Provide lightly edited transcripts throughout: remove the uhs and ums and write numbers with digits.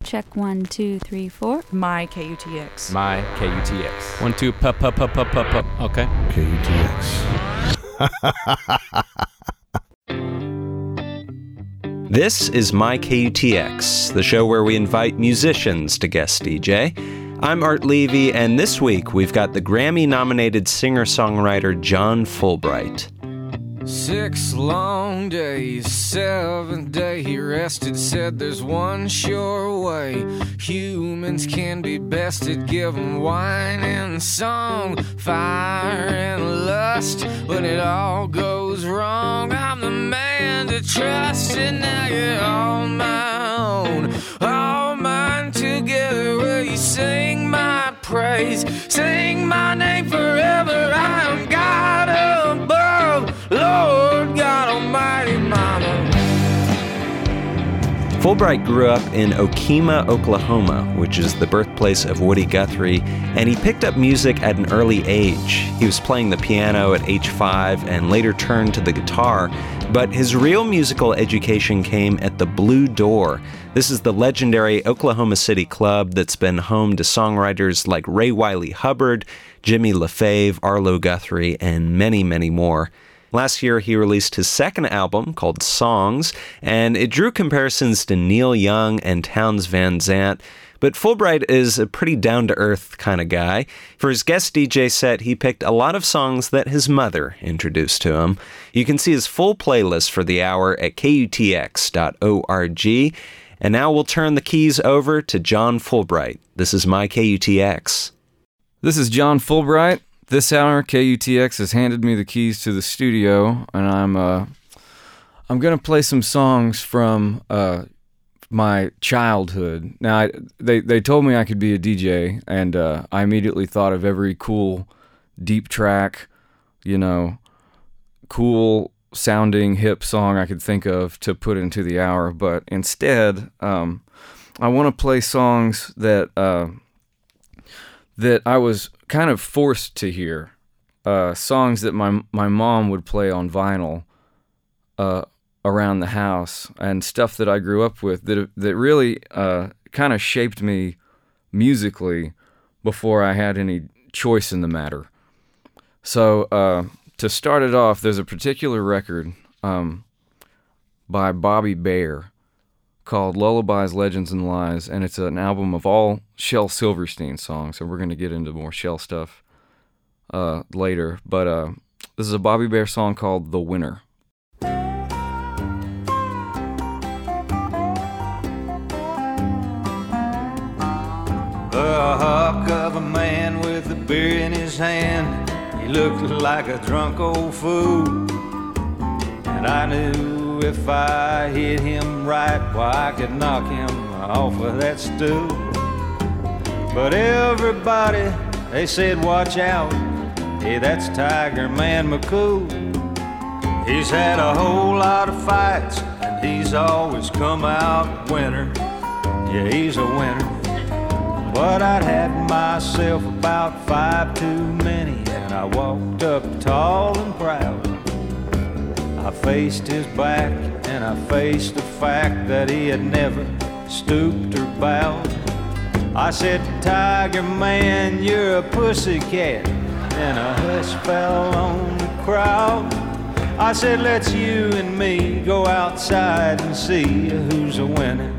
check 1, 2, 3, 4. My KUTX. My KUTX. 1, 2, pup. Okay. KUTX. This is My KUTX, the show where we invite musicians to guest DJ. I'm Art Levy, and this week we've got the Grammy-nominated singer-songwriter John Fullbright. 6 long days, 7th day he rested, said there's one sure way humans can be bested. Give 'em wine and song, fire and lust. When it all goes wrong, I'm the man to trust. And now you're all my own, all mine together. Will you sing my praise, sing my name forever? I am God above, Lord God Almighty, Mama. Fullbright grew up in Okemah, Oklahoma, which is the birthplace of Woody Guthrie, and he picked up music at an early age. He was playing the piano at age 5 and later turned to the guitar, but his real musical education came at the Blue Door. This is the legendary Oklahoma City club that's been home to songwriters like Ray Wylie Hubbard, Jimmy LaFave, Arlo Guthrie, and many, many more. Last year, he released his second album called Songs, and it drew comparisons to Neil Young and Townes Van Zandt. But Fullbright is a pretty down-to-earth kind of guy. For his guest DJ set, he picked a lot of songs that his mother introduced to him. You can see his full playlist for the hour at KUTX.org. And now we'll turn the keys over to John Fullbright. This is My KUTX. This is John Fullbright. This hour, KUTX has handed me the keys to the studio, and I'm going to play some songs from my childhood. Now, they told me I could be a DJ, and I immediately thought of every cool, deep track, cool sounding hip song I could think of to put into the hour. But instead, I want to play songs that I was kind of forced to hear, songs that my mom would play on vinyl around the house, and stuff that I grew up with that really kind of shaped me musically before I had any choice in the matter. So to start it off, there's a particular record by Bobby Bare called Lullabies, Legends, and Lies, and it's an album of all Shel Silverstein songs, so we're going to get into more Shel stuff later, but this is a Bobby Bare song called The Winner. A hawk of a man with a beer in his hand, he looked like a drunk old fool, and I knew if I hit him right, why I could knock him off of that stool. But everybody, they said watch out, hey, that's Tiger Man McCool. He's had a whole lot of fights, and he's always come out winner. Yeah, he's a winner. But I'd had myself about 5 too many, and I walked up tall and proud. I faced his back, and I faced the fact that he had never stooped or bowed. I said, Tiger Man, you're a pussycat, and a hush fell on the crowd. I said, let's you and me go outside and see who's a winner.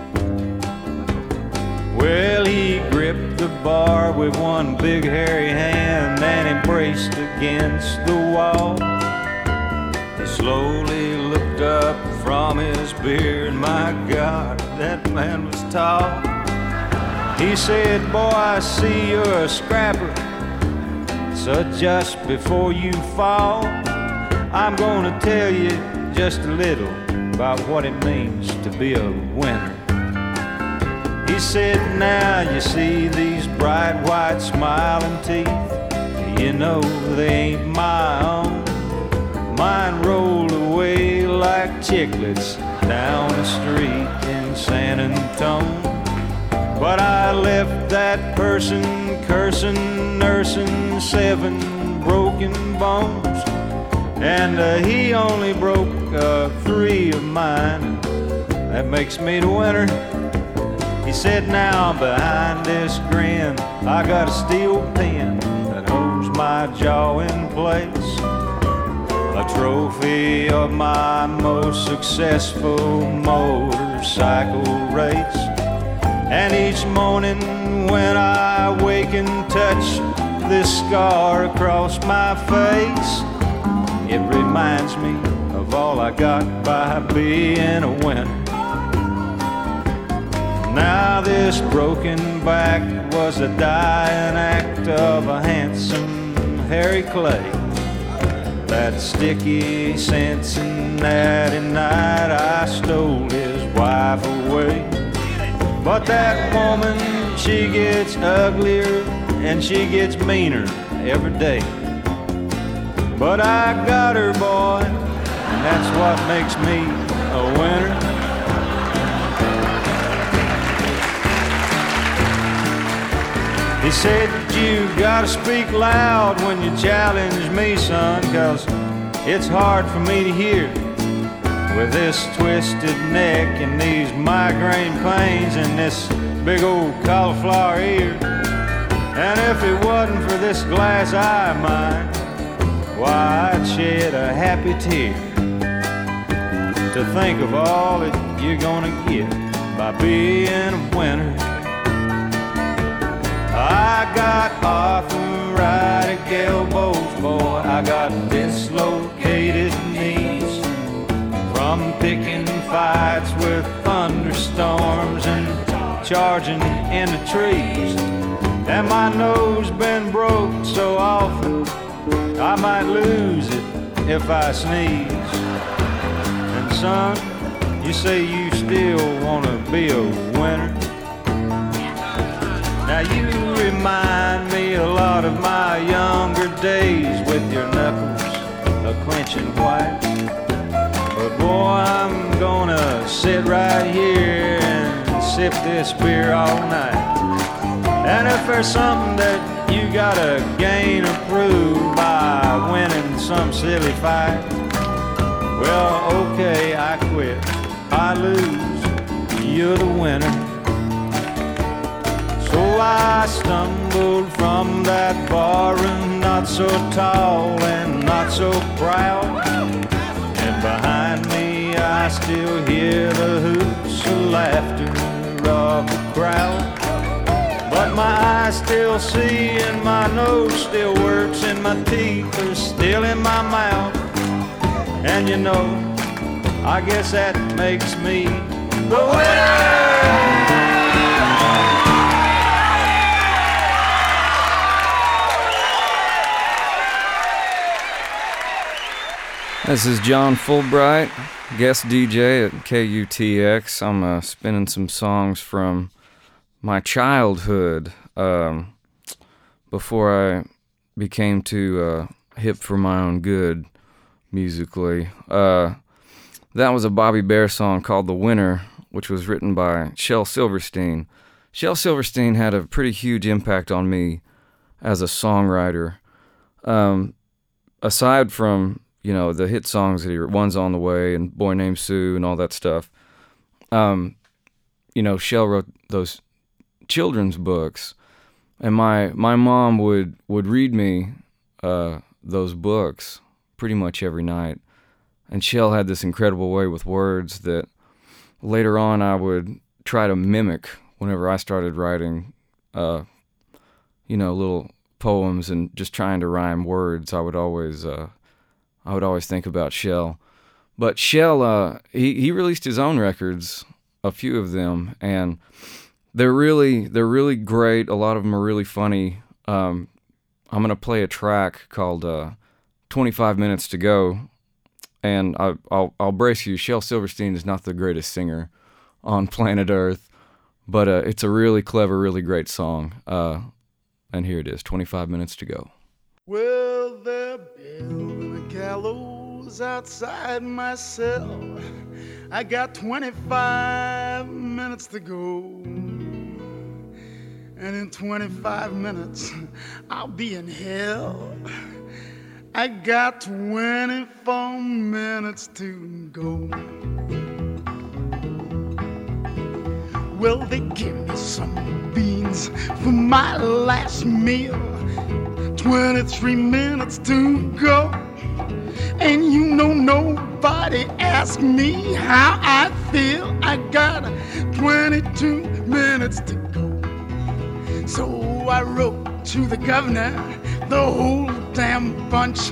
Well, he gripped the bar with one big hairy hand and embraced against the wall. He slowly looked up from his beer, and my God, that man was tall. He said, boy, I see you're a scrapper, so just before you fall, I'm gonna tell you just a little about what it means to be a winner. He said, now you see these bright white smiling teeth, you know they ain't my own. Mine rolled away like chiclets down the street in San Antone. But I left that person cursing, nursing 7 broken bones, and he only broke 3 of mine. That makes me the winner. He said, now behind this grin, I got a steel pen that holds my jaw in place, a trophy of my most successful motorcycle race. And each morning when I wake and touch this scar across my face, it reminds me of all I got by being a winner. Now this broken back was a dying act of a handsome Harry Clay. That sticky Cincinnati night I stole his wife away. But that woman, she gets uglier and she gets meaner every day. But I got her, boy, and that's what makes me a winner. He said, you gotta speak loud when you challenge me, son, 'cause it's hard for me to hear with this twisted neck and these migraine pains and this big old cauliflower ear. And if it wasn't for this glass eye of mine, why, I'd shed a happy tear to think of all that you're gonna get by being a winner. I got arthritic elbows, boy, I got dislocated knees from picking fights with thunderstorms and charging into trees. And my nose been broke so often I might lose it if I sneeze. And son, you say you still wanna be a winner. Now you remind me a lot of my younger days with your knuckles a-clenching white. But boy, I'm gonna sit right here and sip this beer all night. And if there's something that you gotta gain or prove by winning some silly fight, well, okay, I quit. I lose, you're the winner. So I stumbled from that barroom, not so tall and not so proud. And behind me I still hear the hoots of laughter of the crowd. But my eyes still see and my nose still works and my teeth are still in my mouth. And you know, I guess that makes me the winner! This is John Fulbright, guest DJ at KUTX. I'm spinning some songs from my childhood before I became too hip for my own good musically. That was a Bobby Bare song called The Winner, which was written by Shel Silverstein. Shel Silverstein had a pretty huge impact on me as a songwriter. Aside from, you know, the hit songs that he wrote, One's on the Way and Boy Named Sue and all that stuff. You know, Shel wrote those children's books, and my mom would read me those books pretty much every night. And Shel had this incredible way with words that later on I would try to mimic whenever I started writing, you know, little poems and just trying to rhyme words. I would always think about Shel. But Shel, he released his own records, a few of them, and they're really great. A lot of them are really funny. I'm gonna play a track called 25 Minutes to Go, and I'll brace you. Shel Silverstein is not the greatest singer on planet Earth, but it's a really clever, really great song. And here it is, 25 Minutes to Go. Well, they're building a gallows outside my cell. I got 25 minutes to go. And in 25 minutes, I'll be in hell. I got 24 minutes to go. Well, they give me some beans for my last meal. 23 minutes to go. And you know nobody asked me how I feel. I got 22 minutes to go. So I wrote to the governor, the whole damn bunch,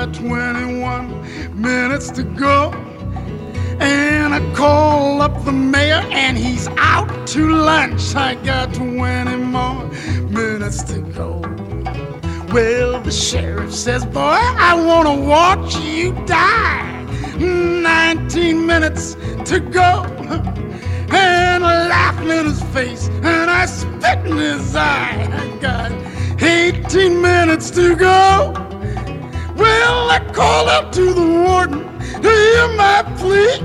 21 minutes to go. And I call up the mayor and he's out to lunch. I got 20 more minutes to go. Well, the sheriff says, boy, I want to watch you die. 19 minutes to go. And I laugh in his face and I spit in his eye. I got 18 minutes to go. Well, I called out to the warden to hear my plea.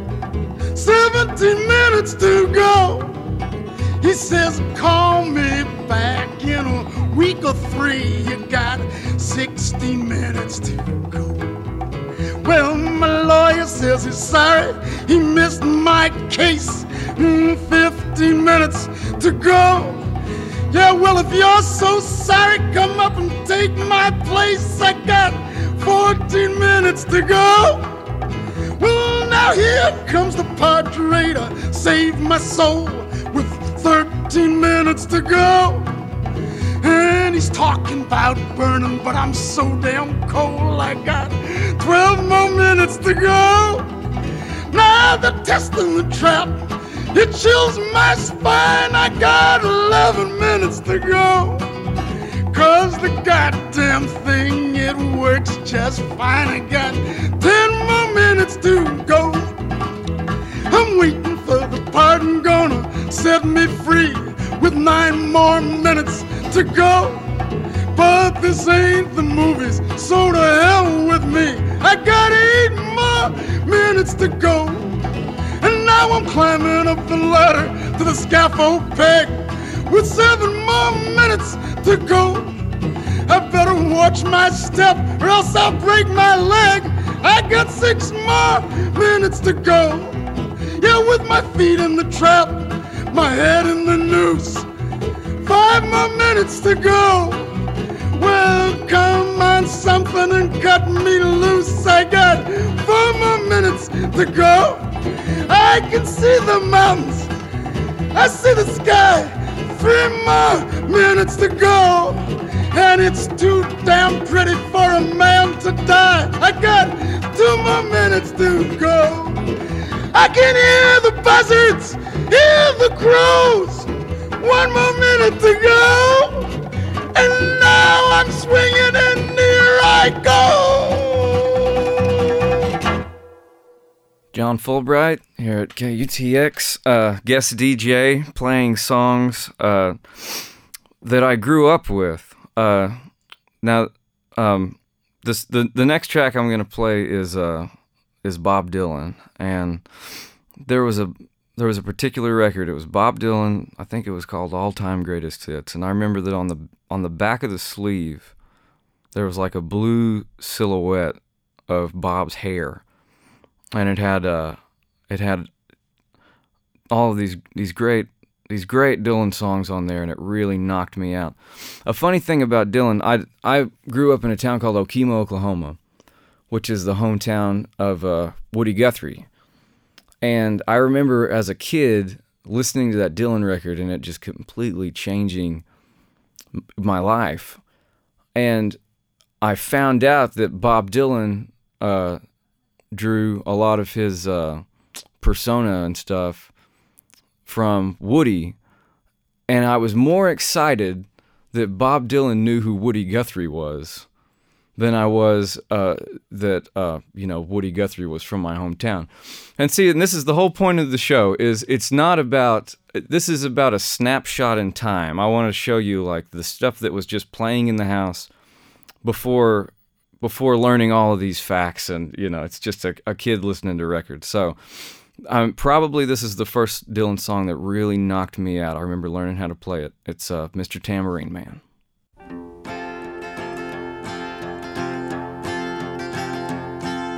17 minutes to go. He says, call me back in a week or 3. You got 16 minutes to go. Well, my lawyer says he's sorry he missed my case. 15 minutes to go. Yeah, well, if you're so sorry, come up and take my place. I got 14 minutes to go. Well, now here comes the Padre to save my soul with 13 minutes to go. And he's talking about burning, but I'm so damn cold. I got 12 more minutes to go. Now the test and the trap, it chills my spine. I got 11 minutes to go. 'Cause the goddamn thing, it works just fine. I got 10 more minutes to go. I'm waiting for the pardon, gonna set me free with 9 more minutes to go. But this ain't the movies, so to hell with me. I got 8 more minutes to go. And now I'm climbing up the ladder to the scaffold peg with 7 more minutes to go. I better watch my step or else I'll break my leg. I got 6 more minutes to go. Yeah, with my feet in the trap, my head in the noose. 5 more minutes to go. Well, come on, something and cut me loose. I got 4 more minutes to go. I can see the mountains, I see the sky. 3 more minutes to go. And it's too damn pretty for a man to die. I got 2 more minutes to go. I can hear the buzzards, hear the crows. 1 more minute to go. And now I'm swinging and here I go. John Fulbright here at KUTX, guest DJ, playing songs that I grew up with. Now, the next track I'm gonna play is Bob Dylan, and there was a particular record. It was Bob Dylan. I think it was called All Time Greatest Hits, and I remember that on the back of the sleeve there was like a blue silhouette of Bob's hair, and it had all of these great Dylan songs on there, and it really knocked me out. A funny thing about Dylan, I grew up in a town called Okemah, Oklahoma, which is the hometown of Woody Guthrie. And I remember as a kid listening to that Dylan record and it just completely changing my life. And I found out that Bob Dylan drew a lot of his persona and stuff from Woody, and I was more excited that Bob Dylan knew who Woody Guthrie was than I was that Woody Guthrie was from my hometown. And see, and this is the whole point of the show, is this is about a snapshot in time. I want to show you like the stuff that was just playing in the house before learning all of these facts, and it's just a kid listening to records. So probably this is the first Dylan song that really knocked me out. I remember learning how to play it. It's Mr. Tambourine Man.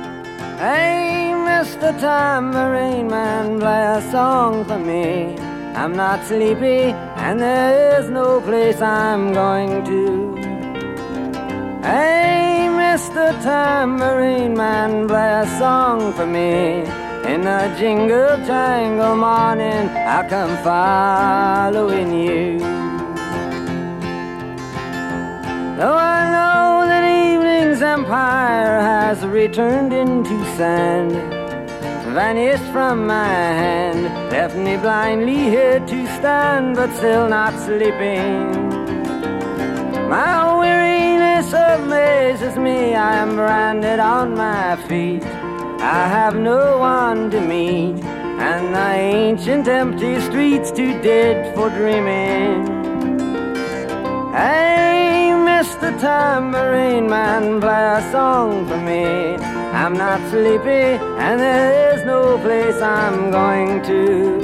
Hey, Mr. Tambourine Man, play a song for me. I'm not sleepy, and there is no place I'm going to. Hey, Mr. Tambourine Man, play a song for me. In the jingle jangle morning, I'll come following you. Though I know that evening's empire has returned into sand, vanished from my hand, left me blindly here to stand, but still not sleeping. My weariness amazes me, I am branded on my feet. I have no one to meet, and the ancient empty streets too dead for dreaming. Hey, Mr. Tambourine Man, play a song for me. I'm not sleepy, and there is no place I'm going to.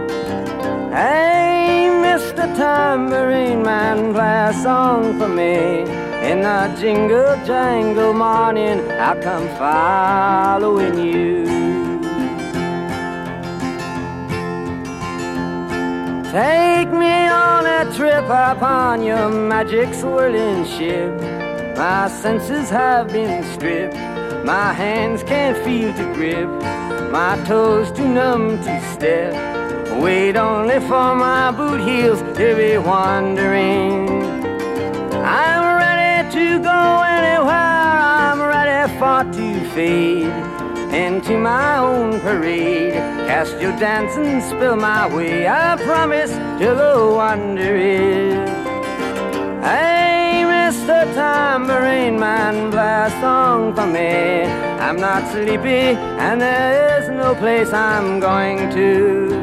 Hey, Mr. Tambourine Man, play a song for me. In the jingle jangle morning, I'll come following you. Take me on a trip upon your magic swirling ship. My senses have been stripped, my hands can't feel to grip, my toes too numb to step. Wait only for my boot heels to be wandering. I'm ready to go anywhere, I'm ready for to fade into my own parade. Cast your dance and spill my way, I promise to go under it. Hey, Mr. Tambourine Man, play a song for me. I'm not sleepy, and there is no place I'm going to.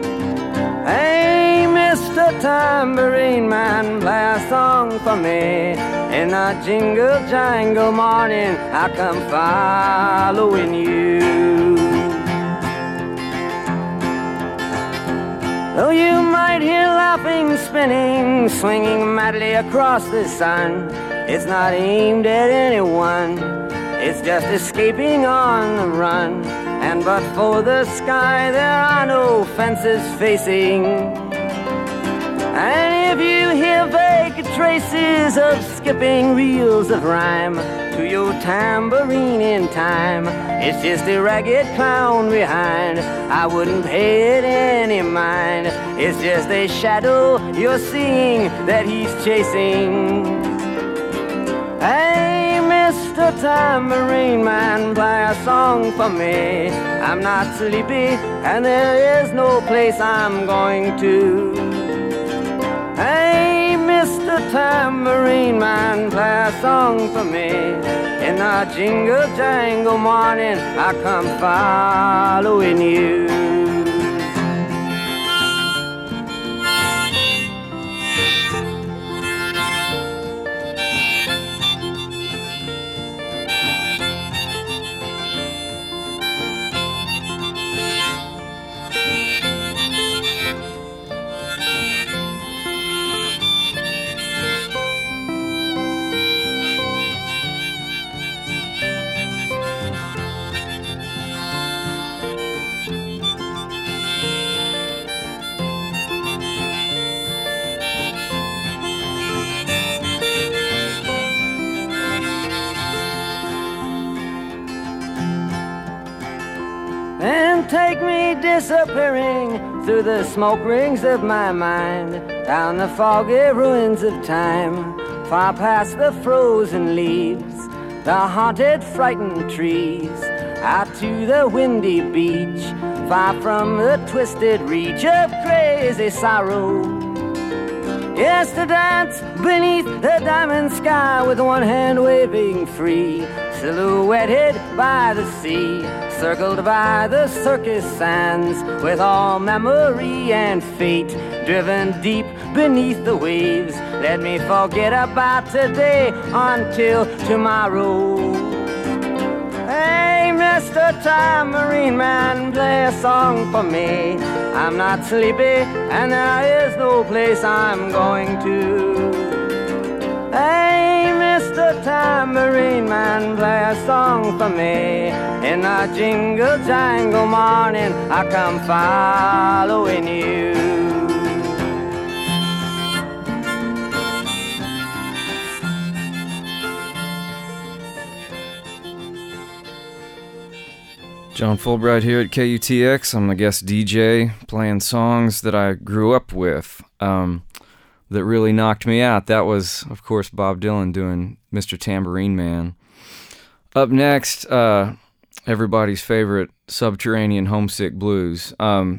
Hey, Mr. Tambourine Man, play a song for me. In a jingle jangle morning, I come following you. Though you might hear laughing, spinning, swinging madly across the sun, it's not aimed at anyone, it's just escaping on the run. And but for the sky, there are no fences facing. And if you hear vague traces of skipping reels of rhyme to your tambourine in time, it's just a ragged clown behind. I wouldn't pay it any mind. It's just a shadow you're seeing that he's chasing. Hey, Mr. Tambourine Man, play a song for me. I'm not sleepy, and there is no place I'm going to. Hey, Mr. Tambourine Man, play a song for me. In a jingle jangle morning, I come following you. And take me disappearing through the smoke rings of my mind, down the foggy ruins of time, far past the frozen leaves, the haunted, frightened trees, out to the windy beach, far from the twisted reach of crazy sorrow. Yes, to dance beneath the diamond sky with one hand waving free, silhouetted by the sea, circled by the circus sands, with all memory and fate driven deep beneath the waves. Let me forget about today until tomorrow. Hey, Mr. Tambourine Man, play a song for me. I'm not sleepy, and there is no place I'm going to. Hey, Mr. Tambourine Man, play a song for me. In a jingle jangle morning, I come following you. John Fulbright here at KUTX. I'm a guest DJ playing songs that I grew up with that really knocked me out. That was, of course, Bob Dylan doing Mr. Tambourine Man. Up next, everybody's favorite, Subterranean Homesick Blues.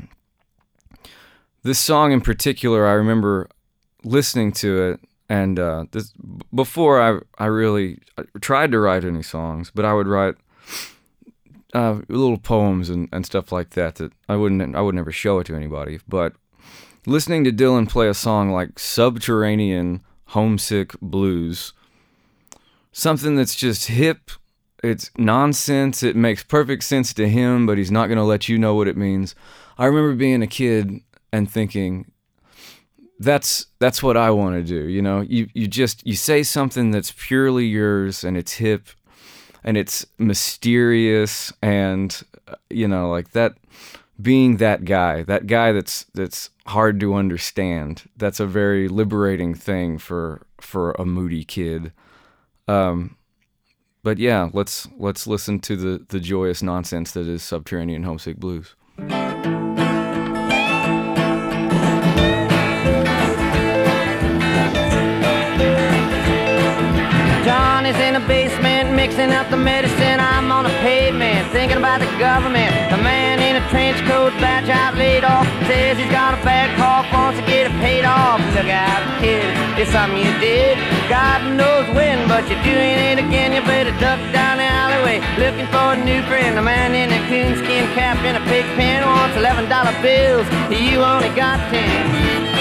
This song in particular, I remember listening to it, and before I really tried to write any songs, but I would write little poems and stuff like that I would never show it to anybody. But listening to Dylan play a song like Subterranean Homesick Blues, something that's just hip, it's nonsense, it makes perfect sense to him, but he's not going to let you know what it means. I remember being a kid and thinking, that's what I want to do. You know, you say something that's purely yours, and it's hip, and it's mysterious, and you know, like that, being that guy that's hard to understand. That's a very liberating thing for a moody kid. But yeah, let's listen to the joyous nonsense that is Subterranean Homesick Blues. Johnny's in the basement mixing up the medicine. I'm on the pavement thinking about the government. The man in a trench coat, badge out, laid off, says he's got a bad cough, wants to get it paid off. Look out, kid, it's something you did, God knows when, but you're doing it again. You better duck down the alleyway looking for a new friend. The man in a coonskin cap in a pig pen wants $11 bills, you only got 10.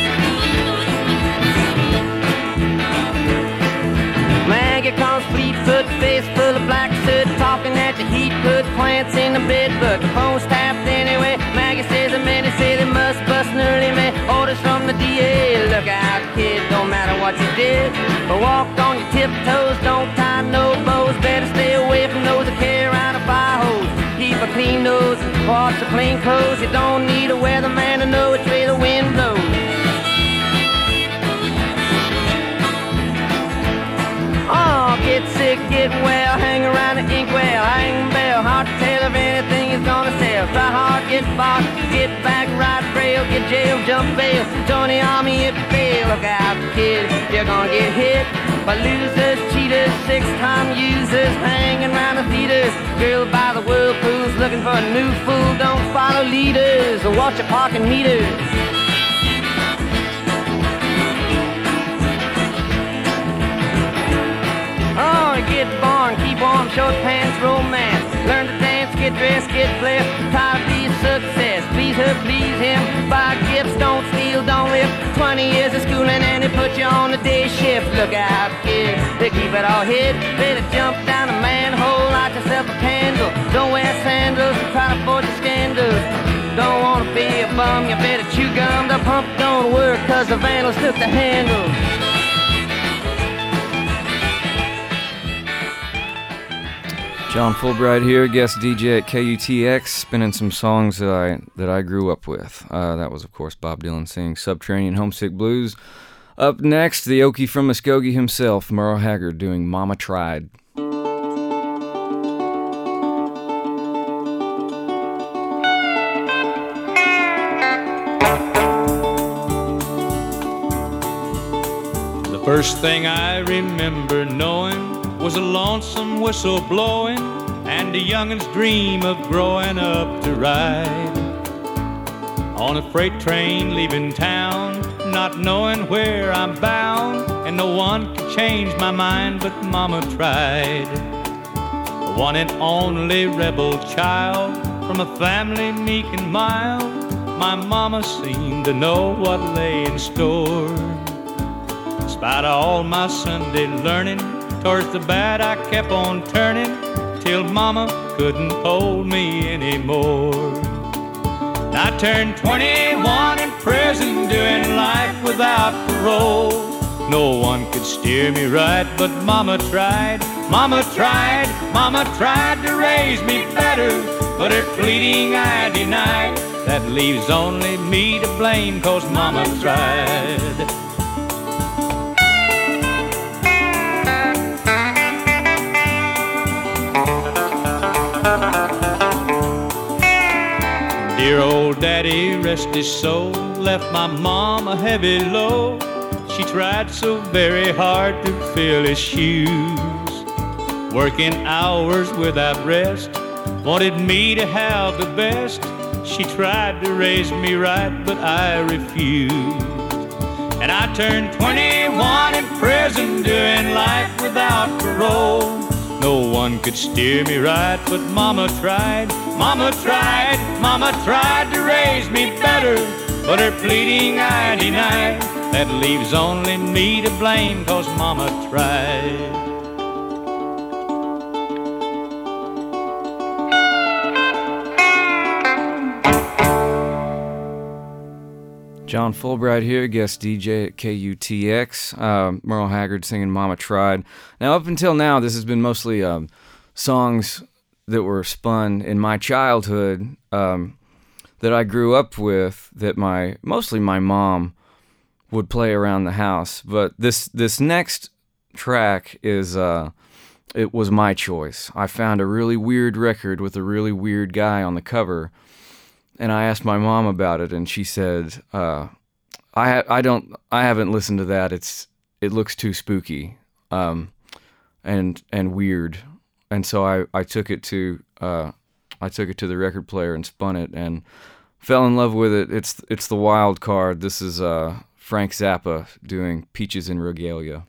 Maggie comes Fleetfoot, face full of black soot, talking at the heat, put plants in the bed, but the phone's tapped anyway. Maggie says the men say they must bust an early man. Orders from the DA, look out kid, don't matter what you did, but walk on your tiptoes, don't tie no bows. Better stay away from those that carry around a fire hose. Keep a clean nose, wash the clean clothes. You don't need a weatherman to know which way the wind blows. Oh, get sick, get well, hang around the inkwell, hang bell, hard to tell if anything is gonna sell. Try hard, get bought, get back, ride trail, get jail, jump bail, join the army if you fail. Look out, kid, you're gonna get hit by losers, cheaters, six-time users, hanging around the theaters. Girl by the whirlpools, looking for a new fool. Don't follow leaders or watch your parking meters. Oh, get born, keep warm, short pants, romance. Learn to dance, get dressed, get blessed. Try to be a success, please her, please him. Buy gifts, don't steal, don't live. 20 years of schooling and they put you on the day shift. Look out, kid, they keep it all hid. Better jump down a manhole, light yourself a candle. Don't wear sandals, try to avoid the scandals. Don't wanna be a bum, you better chew gum. The pump don't work cause the vandals took the handle. John Fulbright here, guest DJ at KUTX, spinning some songs that I grew up with. That was, of course, Bob Dylan singing Subterranean Homesick Blues. Up next, the Okie from Muskogee himself, Merle Haggard, doing Mama Tried. The first thing I remember knowing was a lonesome whistle blowing and a youngin's dream of growing up to ride on a freight train leaving town, not knowing where I'm bound, and no one could change my mind but Mama tried. The one and only rebel child from a family meek and mild, my mama seemed to know what lay in store. In spite of all my Sunday learning, towards the bad I kept on turning, till Mama couldn't hold me anymore. I turned 21 in prison, doing life without parole. No one could steer me right, but Mama tried. Mama tried, Mama tried to raise me better, but her pleading I denied. That leaves only me to blame, 'cause Mama tried. old daddy, rest his soul, left my mom a heavy load. She tried so very hard to fill his shoes, working hours without rest, wanted me to have the best. She tried to raise me right, but I refused. And I turned 21 in prison, doing life without parole. No one could steer me right, but Mama tried, Mama tried, Mama tried to raise me better, but her pleading I denied. That leaves only me to blame, 'cause Mama tried. John Fulbright here, guest DJ at KUTX. Merle Haggard singing Mama Tried. Now, up until now, this has been mostly songs that were spun in my childhood that I grew up with, that mostly my mom would play around the house. But this next track is it was my choice. I found a really weird record with a really weird guy on the cover, and I asked my mom about it, and she said, I haven't listened to that. It looks too spooky, and weird. And so I took it to the record player and spun it and fell in love with it. It's the wild card. This is Frank Zappa doing Peaches and Regalia.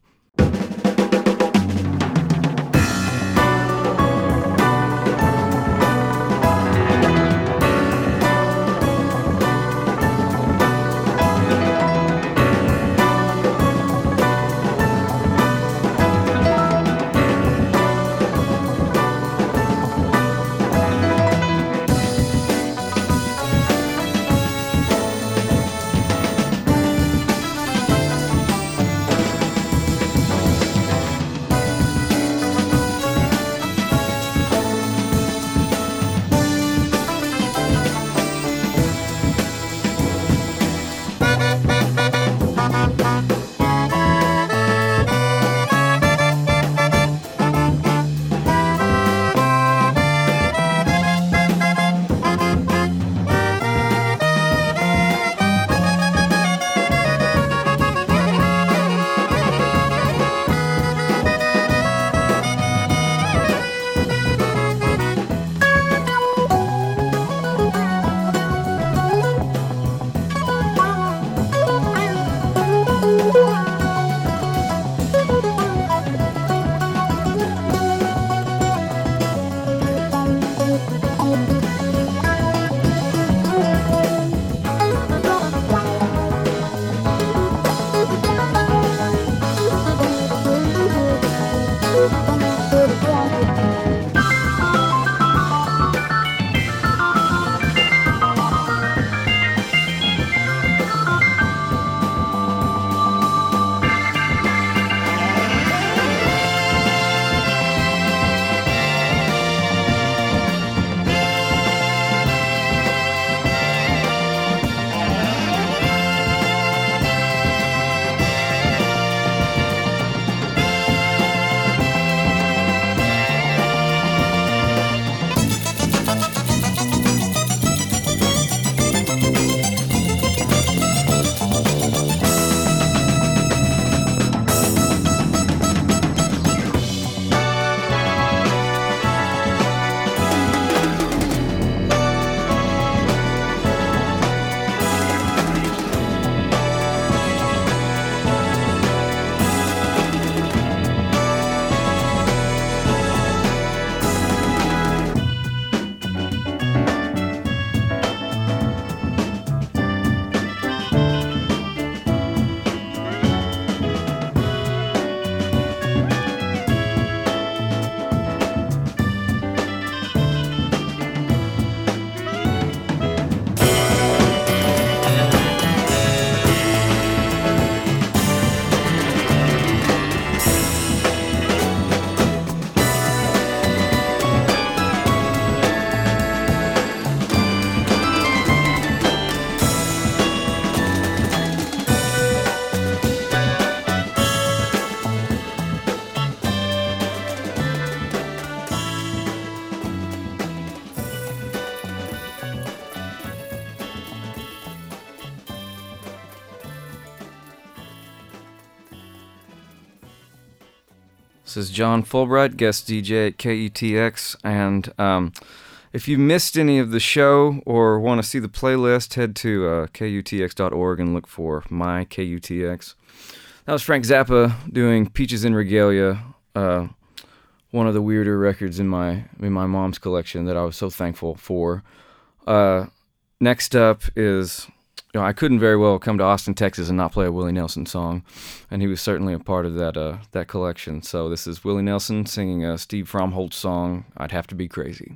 This is John Fulbright, guest DJ at KUTX, and if you missed any of the show or want to see the playlist, head to KUTX.org and look for My KUTX. That was Frank Zappa doing Peaches in Regalia, one of the weirder records in my mom's collection that I was so thankful for. Next up is, I couldn't very well come to Austin, Texas and not play a Willie Nelson song, and he was certainly a part of that collection. So this is Willie Nelson singing a Steve Fromholtz song, I'd Have to Be Crazy.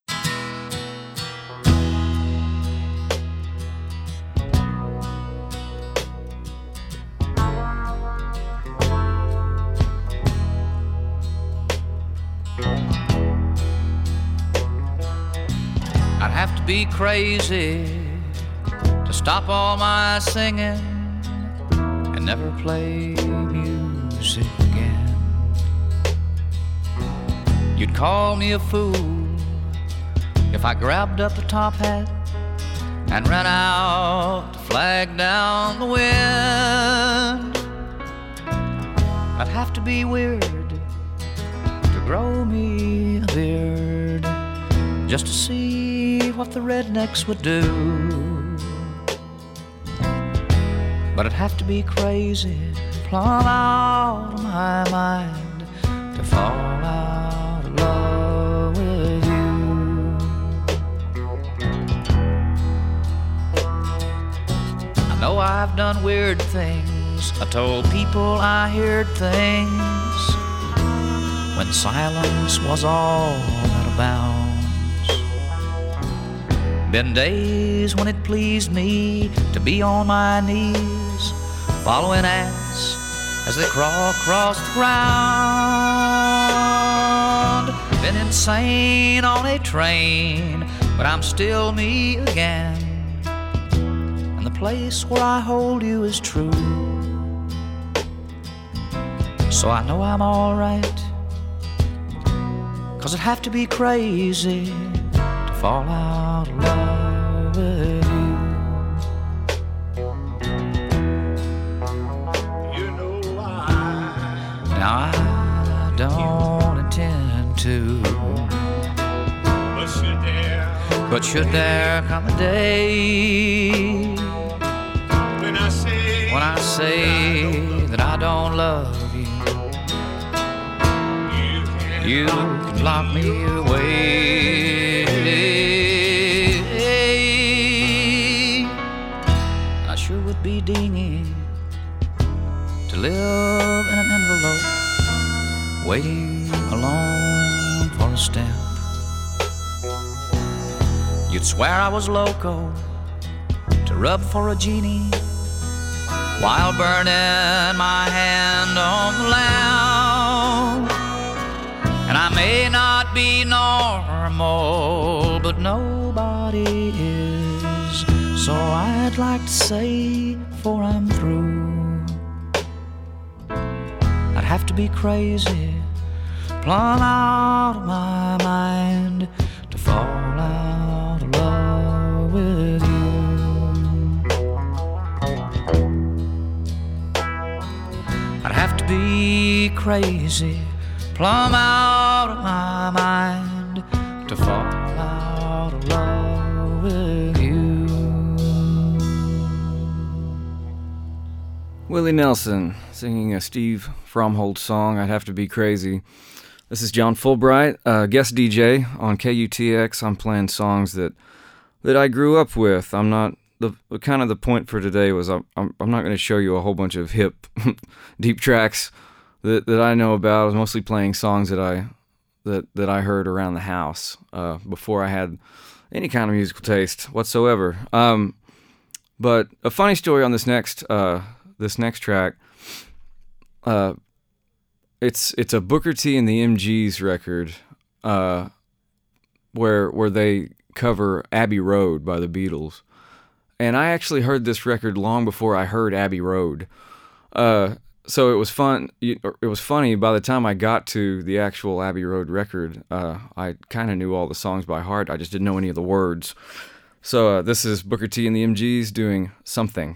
I'd have to be crazy to stop all my singing and never play music again. You'd call me a fool if I grabbed up the top hat and ran out to flag down the wind. I'd have to be weird to grow me a beard just to see what the rednecks would do. But I'd have to be crazy, plumb out of my mind, to fall out of love with you. I know I've done weird things, I told people I heard things when silence was all out of bounds. Been days when it pleased me to be on my knees, following ants as they crawl across the ground. Been insane on a train, but I'm still me again. And the place where I hold you is true. So I know I'm alright, 'cause I'd have to be crazy to fall out of love with you. You know Now I don't intend to, but should there come a day when I say that I don't love you, you can lock me away. I sure would be dingy to live in an envelope, waiting alone for a stamp. You'd swear I was loco to rub for a genie while burning my hand on the lamp. And I may not be normal, but nobody is. So I'd like to say, before I'm through, I'd have to be crazy, plumb out of my mind, to fall out of love with you. I'd have to be crazy, plumb out of my mind, to fall out of love with you. Willie Nelson singing a Steve Fromholtz song, I'd Have to Be Crazy. This is John Fulbright, guest DJ on KUTX. I'm playing songs that I grew up with. I'm not, the point for today was I'm not going to show you a whole bunch of hip, deep tracks that I know about. I was mostly playing songs that I heard around the house before I had any kind of musical taste whatsoever. But a funny story on this next track. It's a Booker T and the MGs record, where they cover Abbey Road by the Beatles, and I actually heard this record long before I heard Abbey Road. So it was fun. It was funny. By the time I got to the actual Abbey Road record, I kind of knew all the songs by heart. I just didn't know any of the words. So this is Booker T and the MGs doing Something.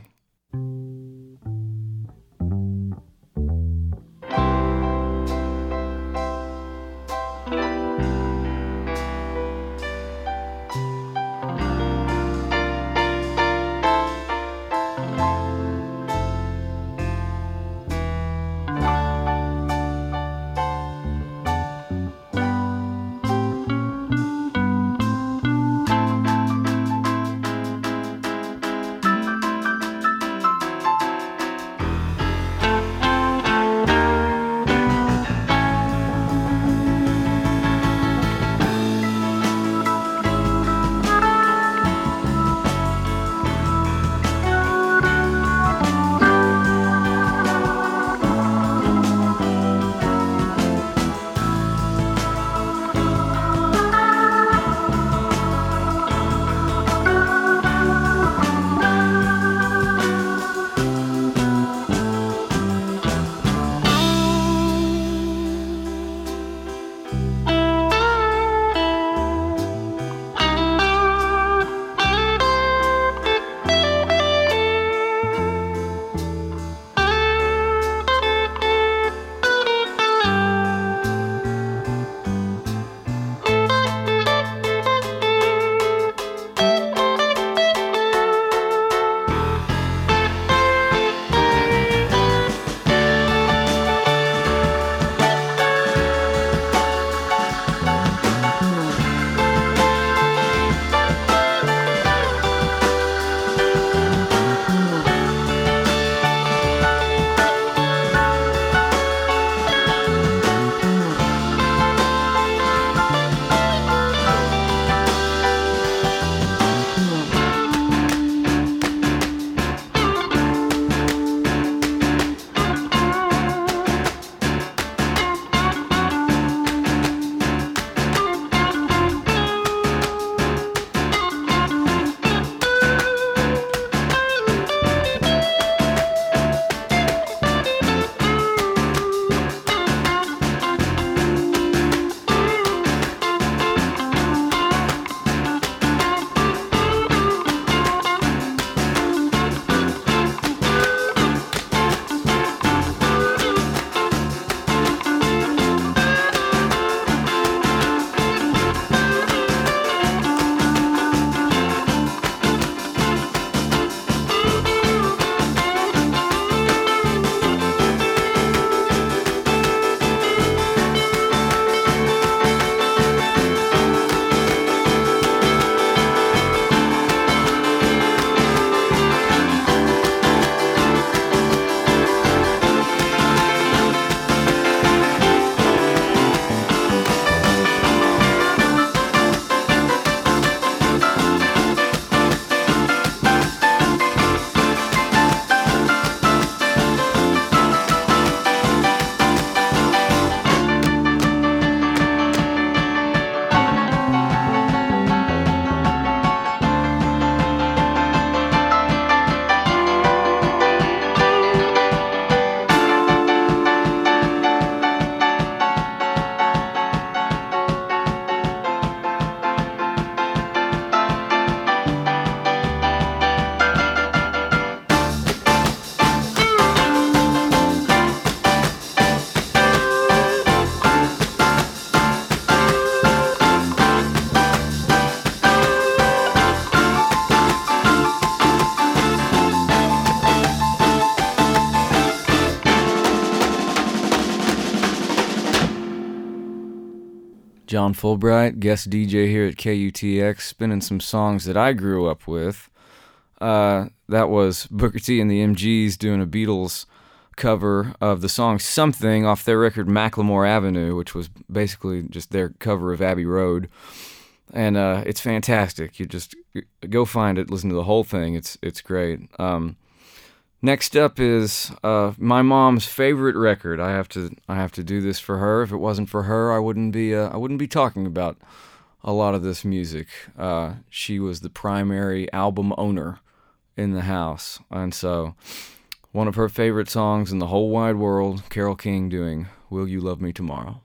John Fulbright, guest DJ here at KUTX, spinning some songs that I grew up with. That was Booker T and the MGs doing a Beatles cover of the song Something off their record Macklemore Avenue, which was basically just their cover of Abbey Road. And it's fantastic. You just go find it, listen to the whole thing. It's great. Next up is my mom's favorite record. I have to do this for her. If it wasn't for her, I wouldn't be talking about a lot of this music. She was the primary album owner in the house, and so one of her favorite songs in the whole wide world, Carole King doing "Will You Love Me Tomorrow."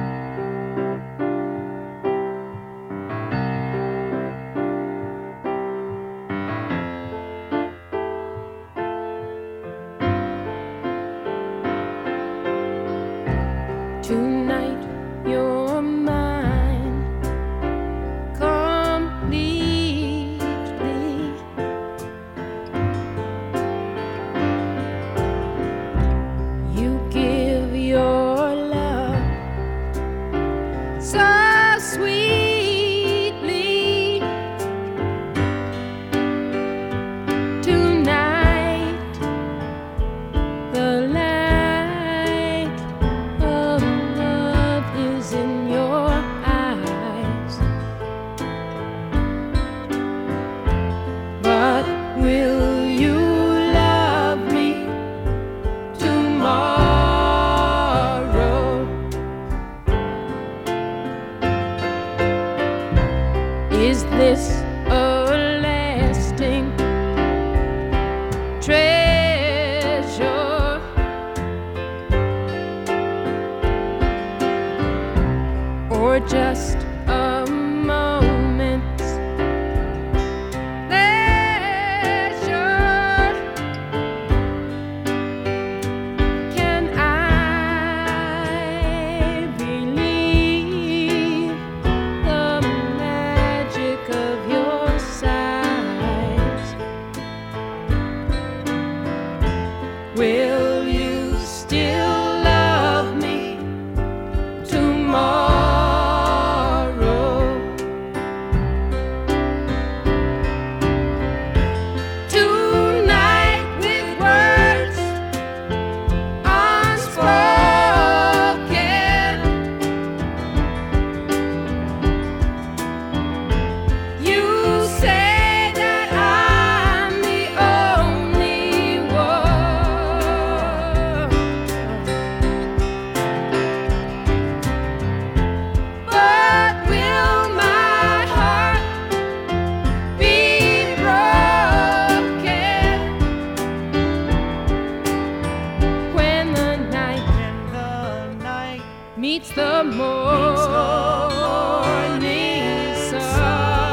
Tonight you're mine completely. You give your love so sweetly. Tonight the light of love is in your eyes. But will you love me tomorrow? Is this a lasting treasure, or just a moment's pleasure? Can I believe the magic of your sighs? Will you still love me tomorrow? Tonight with words unspoken, you say that I'm the only one. But will my heart be broken when the night meets the morning sun?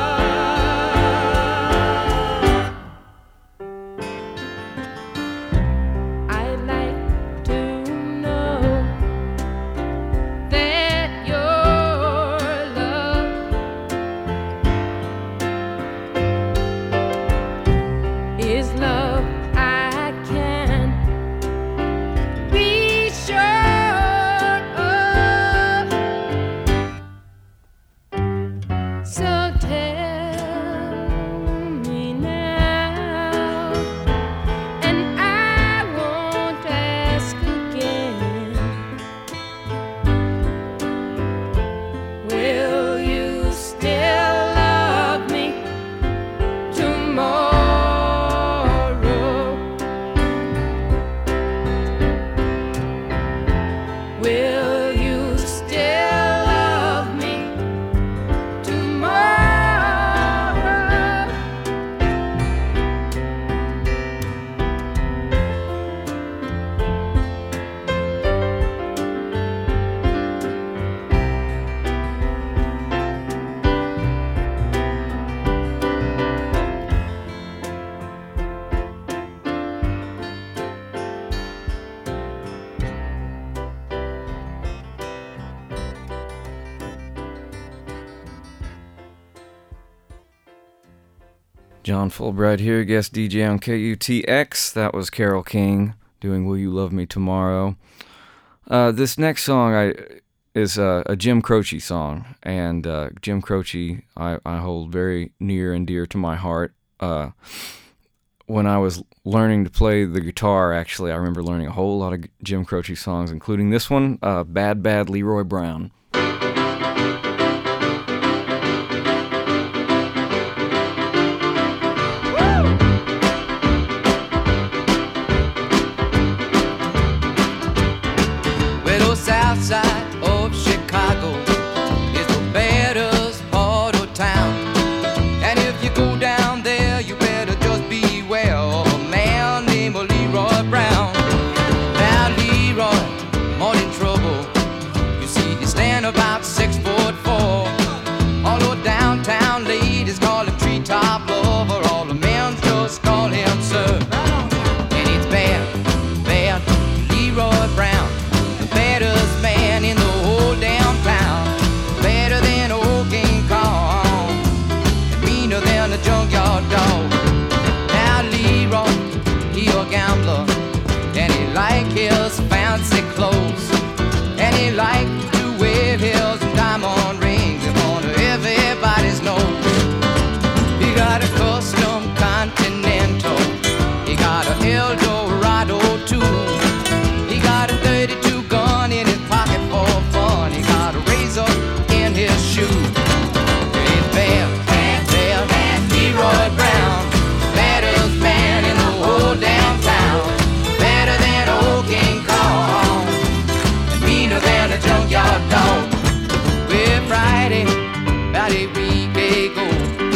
I'd like to know that your love is love I can be sure of. So tell me now, and I won't ask again. Will you still love me tomorrow? Will you still love me tomorrow? John Fulbright here, guest DJ on KUTX. That was Carole King doing "Will You Love Me Tomorrow." This next song is a Jim Croce song, and Jim Croce I hold very near and dear to my heart. When I was learning to play the guitar, actually, I remember learning a whole lot of Jim Croce songs, including this one, Bad Bad Leroy Brown. South side of Chicago is the baddest part of town. And if you go down there, you better just beware of a man named Leroy Brown. Now Leroy, more in trouble. You see, he stand about 6'4". All the downtown ladies call him treetop lover. All the men just call him sir. And it's bad, bad Leroy Brown. Baddest man in the whole damn town. Better than old King Kong, and meaner than a junkyard dog. Now Leroy, he a gambler, and he like his fancy clothes, and he like to wear his diamond rings in front of everybody's nose. He got a custom Continental, he got a Eldorado too. He got a 32 gun in his pocket for fun. He got a razor in his shoe. It's bad, bad, bad, bad Leroy Brown. Baddest man in the whole damn town. Better than old King Kong, and meaner than a junkyard dog. Well, Friday, about a week ago,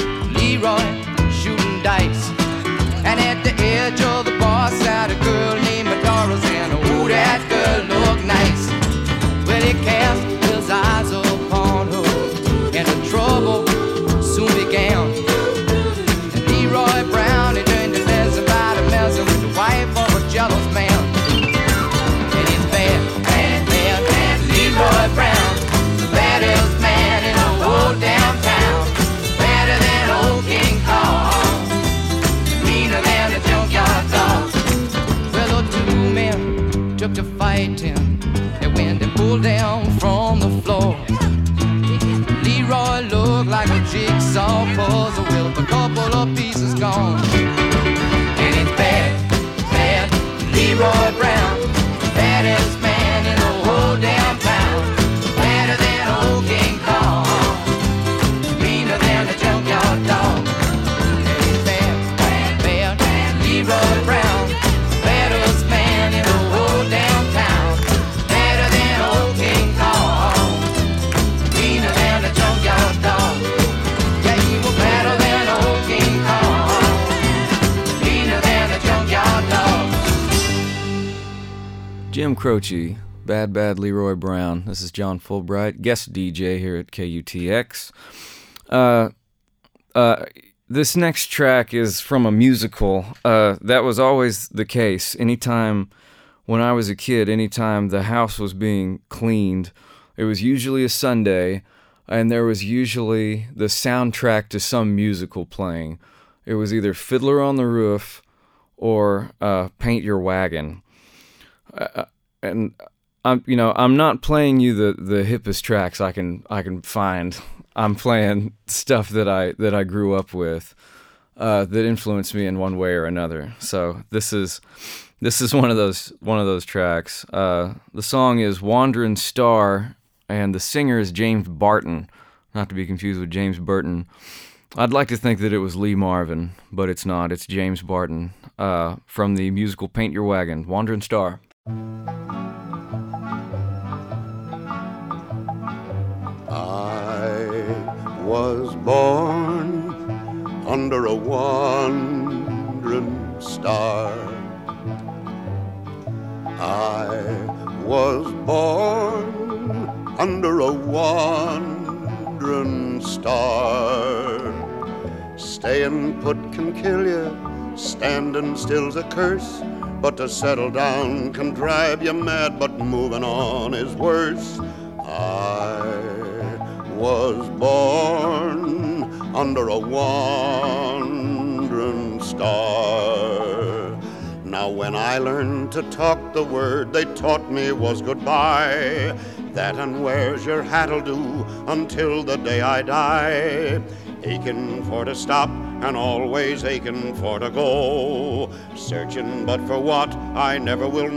Leroy shooting dice, and at the edge of the bar sat a girl named Doris, and oh, that girl looked nice. Well, he cast his eyes upon her, and the trouble soon began. And Leroy Brown, he learned to dance about a messing with the wife of a jealous man. And it's bad, bad, bad, bad Leroy Brown, the baddest man in the whole damn town. Better than old King Kong, meaner than a junkyard dog. Well, the two men took to fighting, and when they pulled down from the floor, Leroy looked like a jigsaw puzzle with a couple of pieces gone. And it's bad, bad Leroy Brown, baddest man in the whole damn town. Better than old King Kong, meaner than a junkyard dog. And it's bad, bad, bad, bad Leroy Brown, baddest man in the whole damn town. Better than old King Kong, meaner than a junkyard dog. Yeah, he was better than old King Kong, meaner than a junkyard dog. Jim Croce, Bad Bad Leroy Brown. This is John Fulbright, guest DJ here at KUTX. This next track is from a musical. That was always the case. Anytime, when I was a kid, anytime the house was being cleaned, it was usually a Sunday, and there was usually the soundtrack to some musical playing. It was either Fiddler on the Roof or Paint Your Wagon. And I'm not playing you the hippest tracks I can find. I'm playing stuff that I grew up with, that influenced me in one way or another. So this is one of those tracks. The song is "Wandering Star," and the singer is James Barton, not to be confused with James Burton. I'd like to think that it was Lee Marvin, but it's not. It's James Barton, from the musical Paint Your Wagon, "Wandering Star." I was born under a wandering star. I was born under a wandering star. Staying put can kill you, standing still's a curse. But to settle down can drive you mad, but moving on is worse. I was born under a wandering star. Now when I learned to talk, the word they taught me was goodbye. That and where's your hat'll do until the day I die. Aching for to stop and always aching for to go. Searching but for what I never will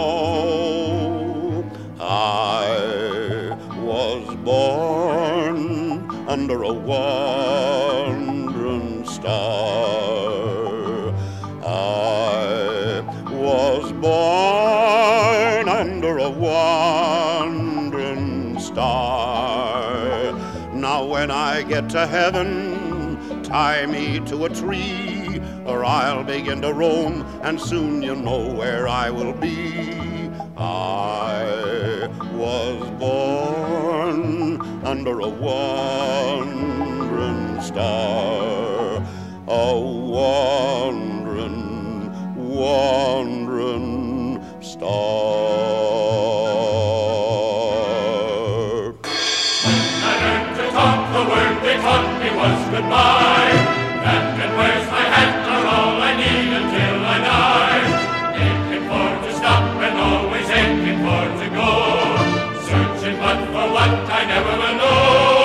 know. I was born under a wandering star. I was born under a wandering star. Now when I get to heaven, tie me to a tree, or I'll begin to roam, and soon you'll know where I will be. I was born under a wandering star, a wandering star. I learned to talk, the word they taught me was goodbye. That and where's my hat are all I need until I die. Aching for to stop and always aching for to go. Searching but for what I never will know.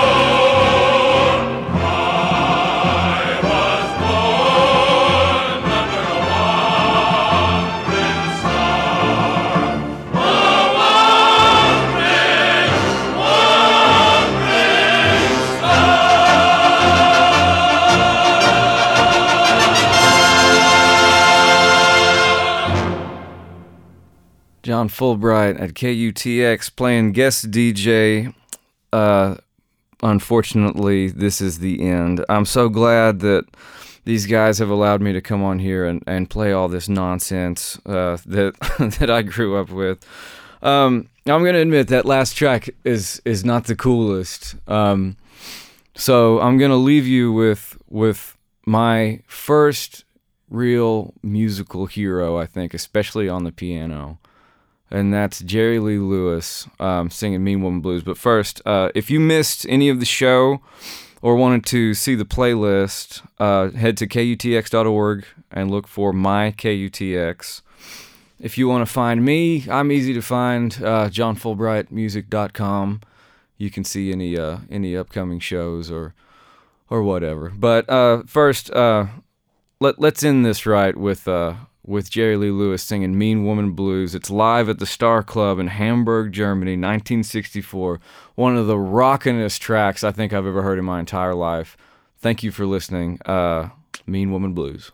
John Fulbright at KUTX playing guest DJ. Unfortunately, this is the end. I'm so glad that these guys have allowed me to come on here and play all this nonsense that that I grew up with. I'm going to admit that last track is not the coolest. So I'm going to leave you with my first real musical hero, I think, especially on the piano. And that's Jerry Lee Lewis singing Mean Woman Blues. But first, if you missed any of the show or wanted to see the playlist, head to KUTX.org and look for My KUTX. If you want to find me, I'm easy to find, johnfulbrightmusic.com. You can see any upcoming shows or whatever. But first, let's end this right with Jerry Lee Lewis singing Mean Woman Blues. It's live at the Star Club in Hamburg, Germany, 1964. One of the rockinest tracks I think I've ever heard in my entire life. Thank you for listening. Mean Woman Blues.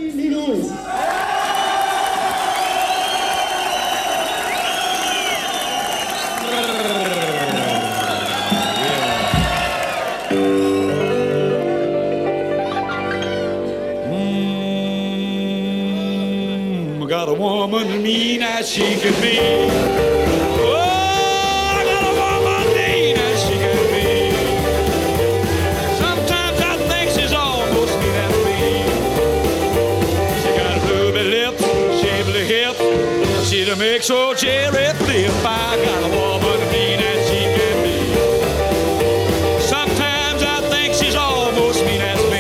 Got a woman mean as she can be. Oh, I got a woman mean as she can be. Sometimes I think she's almost mean as me. She got ruby lips, shapely hips. She'll make so cherry flip. I got a woman mean as she can be. Sometimes I think she's almost mean as me.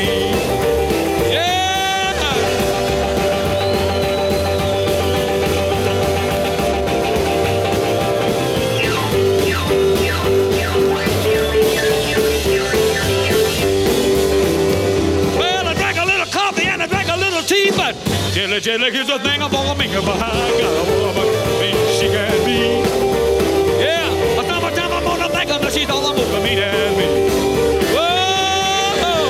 Jelly gives a thing for me, but I got a woman mean she can be. Yeah, sometimes I'm gonna think of her, she's all almost as mean as me. Whoa.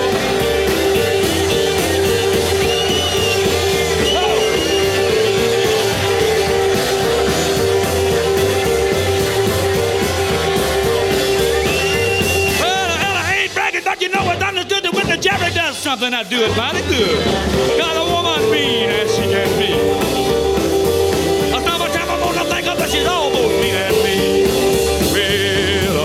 Well, I ain't bragging, but you know it's understood that when the Jerry does something, I do it mighty good. Got a woman mean as she can be. Sometimes I'm gonna think of her, she's almost mean as me. Well,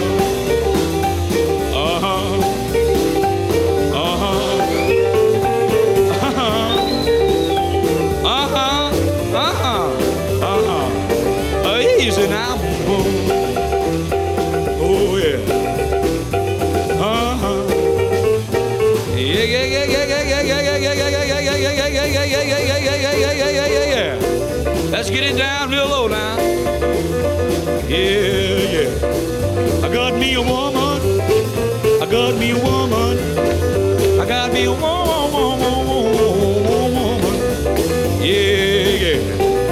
easy now, boom. Oh yeah. Yeah. Let's get it down real low now. Yeah, yeah. I got me a woman. I got me a woman. I got me a woman. Yeah, yeah.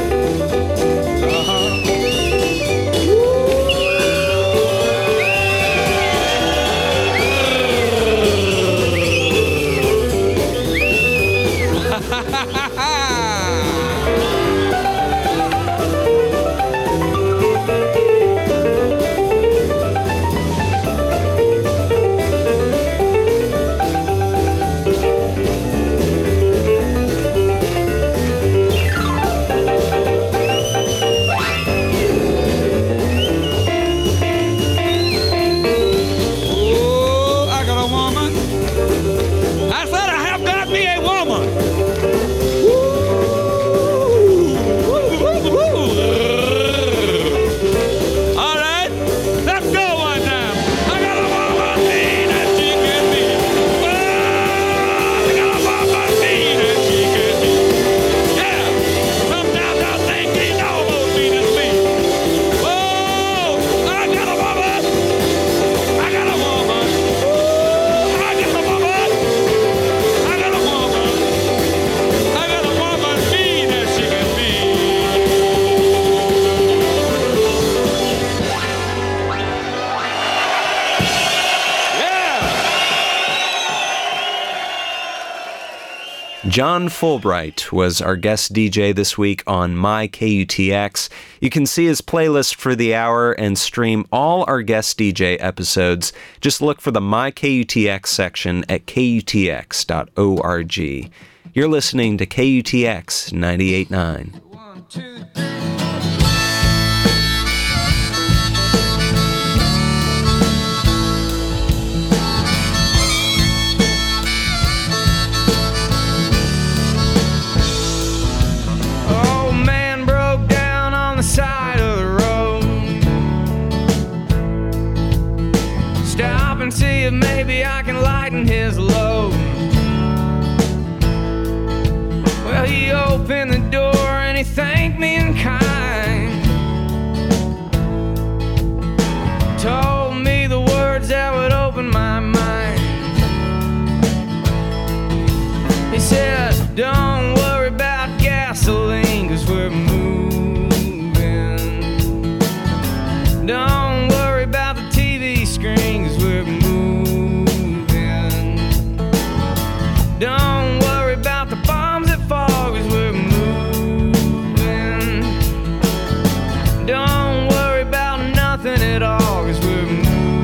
John Fulbright was our guest DJ this week on My KUTX. You can see his playlist for the hour and stream all our guest DJ episodes. Just look for the My KUTX section at kutx.org. You're listening to KUTX 98.9. 1, 2, 3. See if maybe I can lighten his load. Well, he opened the door and he thanked me in kind. Told me the words that would open my mind. He said, don't worry about gasoline, 'cause we're moving. Don't worry about the TV screen, 'cause we're moving. Don't worry about the bombs that fall, 'cause we're moving. Don't worry about nothing at all, 'cause we're moving.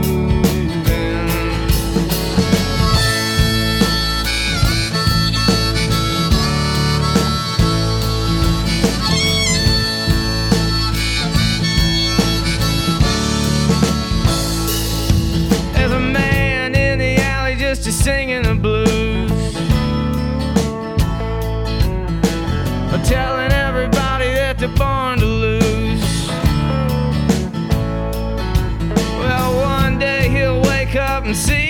There's a man in the alley just singing the blues, telling everybody that they're born to lose. Well, one day he'll wake up and see